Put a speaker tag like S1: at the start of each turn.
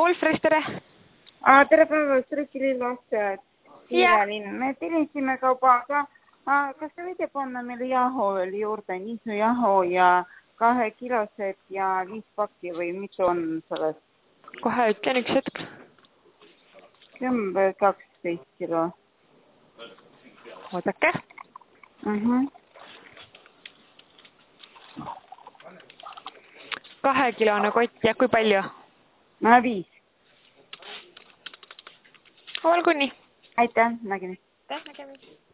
S1: Wolfres, tere!
S2: Tere päevast, Rikki lasteaed. Siiralinn. Me tellisime kauba, aga kas te võite panna meile jahoööli juurde niisujaho ja 2 kilosed ja 5 pakki või mitu on sellest?
S1: Kohe ütlen üks hetk.
S2: See on 12 kilo.
S1: Oodake. 2-kilone kott ja kui palju?
S2: 5.
S1: Olgu nii.
S2: Aitäh, nägemist.
S1: Aitäh, nägemist.